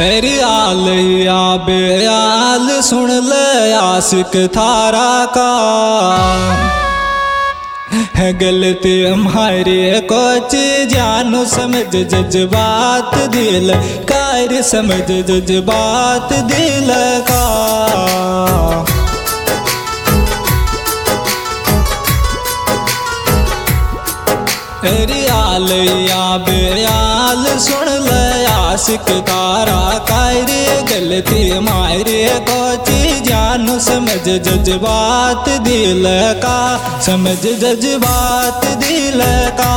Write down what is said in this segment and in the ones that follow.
तेरी आल या बेआल सुन ले आशिक थारा का है गलती हमारी कुछ जानू समझ जज्बात दिल कार समझ जज्बात दिल का। तेरी आल या बेआल सुन ले आशिक तारा कारी गलती मारे कोची जानू समझ जज्बात दिल का समझ जज्बात दिल का।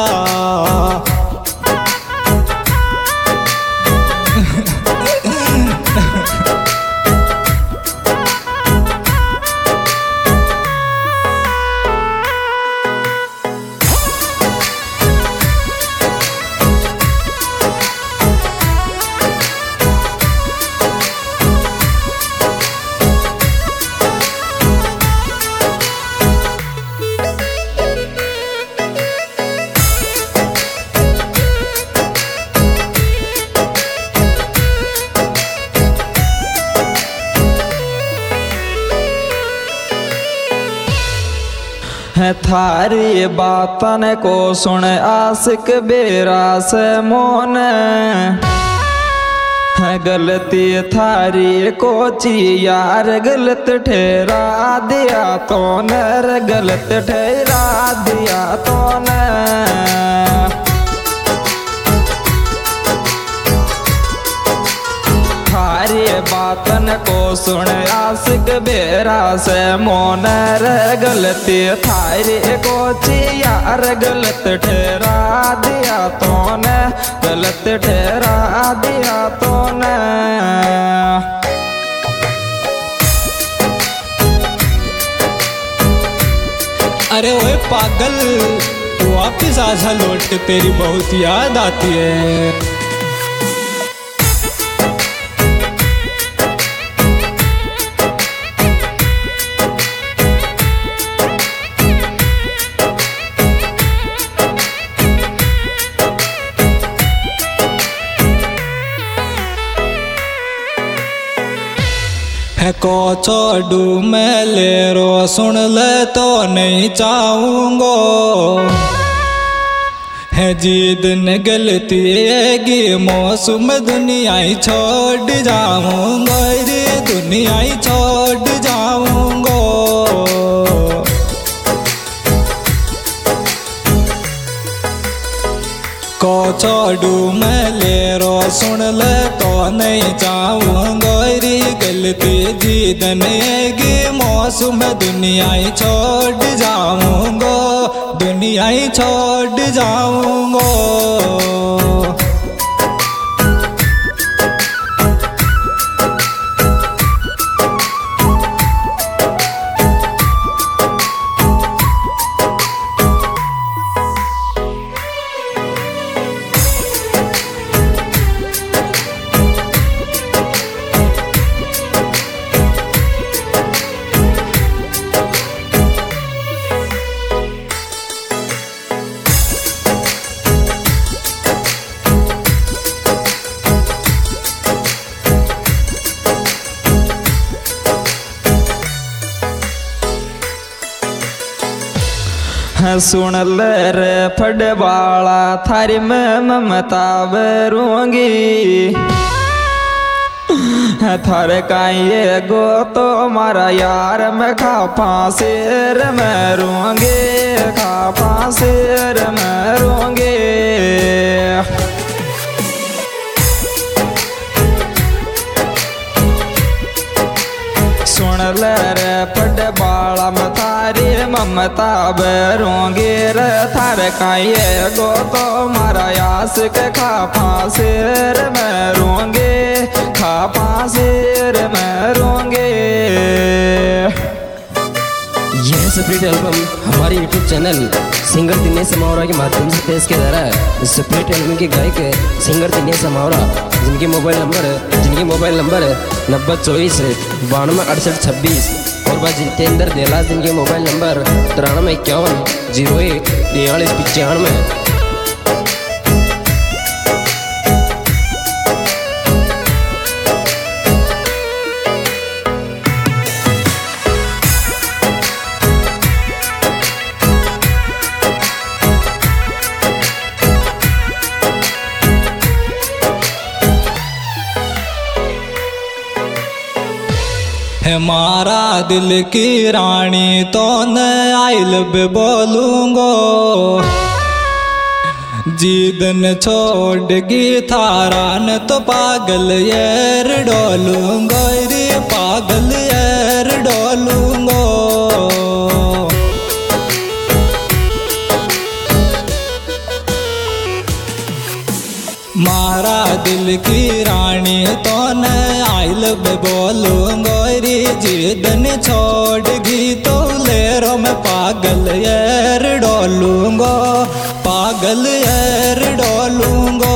है थारी बातन को सुन आशिक बेरा से मोन है गलती थारी को ची यार गलत ठहरा दिया तो न गलत ठहरा दिया तो न। बातन को सुन आशिक बेरा से मोन गलती थारी को यार गलत ठहरा दिया तो न गलत ठहरा दिया तो न। अरे ओए पागल तू वापिस आजा लौट के तेरी बहुत याद आती है। को छोड़ू मैं ले रो सुन ले तो नहीं चाहूँगो है जिद न गलती है मौसम दुनिया ही छोड़ जाऊँगो रे दुनिया ही छोड़ जाऊँगो। को छोड़ू मैं ले रो सुन ले तो नहीं चाहूँगा री गलती जीदन की मौसम दुनिया ही छोड़ जाऊँगा दुनिया ही छोड़ जाऊँगा। सुन ले रे फटवाला थारी में ममता बेरूंगी थारे काये गो तो मारा यार मैं खा फांसेर में रूंगे खा फांसेर में रूंगे। सुन ले रे फटवाला में थारी ममता बेरूंगी रे थारे काये गो तो मारा आशिक खा फांसेर में रूंगे खा फांसेर में रूंगे। यह सेपरेट एल्बम हमारे यूट्यूब चैनल सिंगर दिनेश समावरा के माध्यम से पेश किया जा रहा है। इस सेपरेट एल्बम के गायक सिंगर दिनेश समावरा जिनके मोबाइल नंबर है 9024 92 68 26 और वह जितेंद्र देलास जिनके मोबाइल नंबर 93 51 01 43 95। है मारा दिल की रानी तो न आई लव बोलूंगो, जिदन छोड़गी थारा न तो पागल यार डोलूंगो रे पागल यार डोलूंगो। मारा दिल की रानी तो न आई लव बोलूंगो रे, जिदन छोड़गी तो लेरो में पागल यार डोलूंगो, पागल यार डोलूंगो।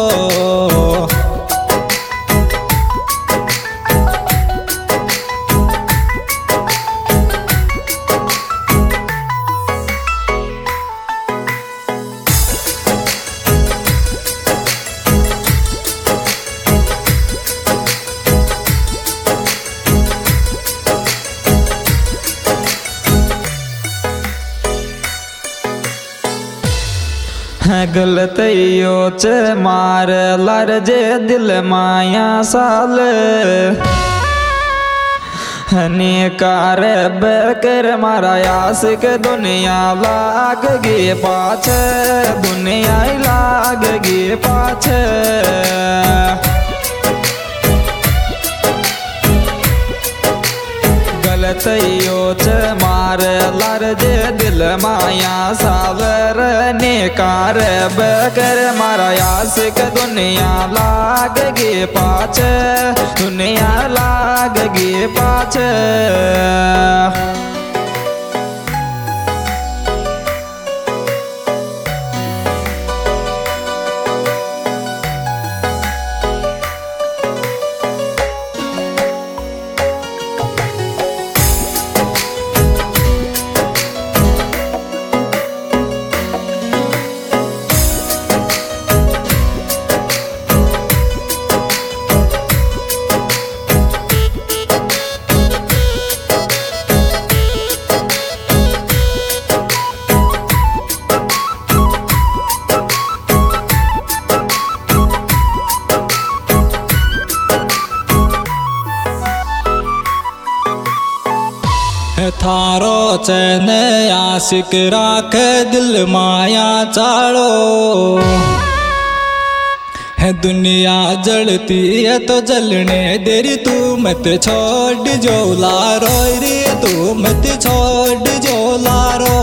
गलत यो च मार लर जे दिल माया साल, हने कार बेकर मारा आशिक दुनिया लाग गे पाछे, दुनिया लाग गे पाछे। गलत यो च मार लर जे दिल माया सावर, ने कार बेकर मारा आशिक दुनिया लाग गे पाछे, दुनिया लाग गे पाछे। थारो चैन आशिक राख दिल माया चाड़ो, है दुनिया जलती है तो जलने देरी, तू मत छोड़ जो लारो रे, तू मत छोड़ जो लारो।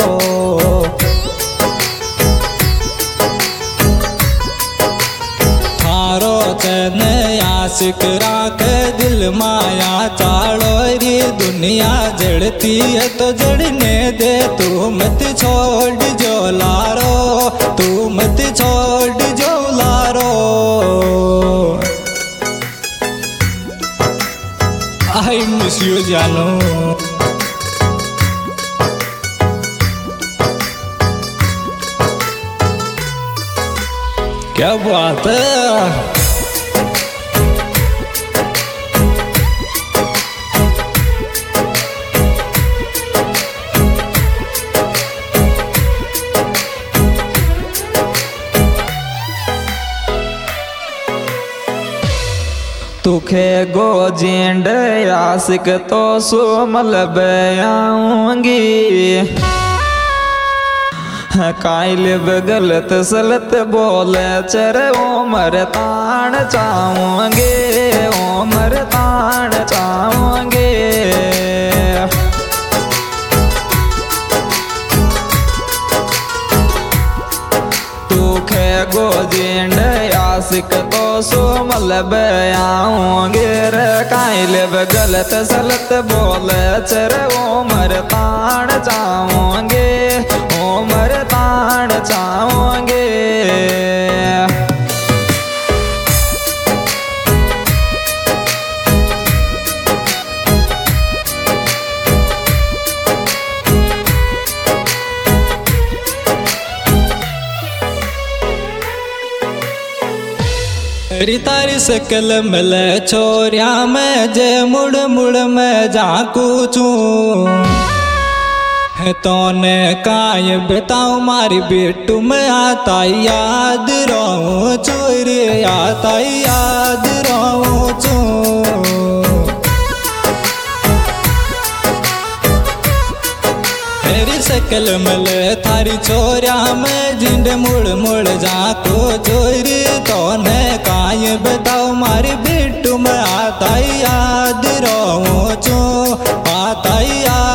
थारो चैन आशिक राख दिल माया चाड़ो रे, दुनिया जड़ती है तो जड़ने दे, तू मत छोड़ जो लारो, तू मत छोड़ जो लारो। आई मिस यू जानू। क्या बात है। तुखे गो जेंड आशिक तो सुमल बयाऊंगी, काइल गलत सलत बोले चर उमर तान चाहूंगे, उमर तान चाहूंगे। तुखे गो जेंड आशिक तो सुमल बयाऊंगे, काइल गलत सलत बोले चर उमर तान चाहूंगे, उमर तान चाहूंगे। तेरी तारी सकल मिले छोरिया में जे मुड़ मुड़ में झांकू चूं, है तोने काय बताऊं मारी बेटू में आता याद रहूं चोरी, आता याद रहूं चूं। थारी सकल मले थारी छोरिया में जिंद मुड़ मुड़ जाको चोरी तो ने काय बताओ मारी बिट्टू में आता याद रो चो आता याद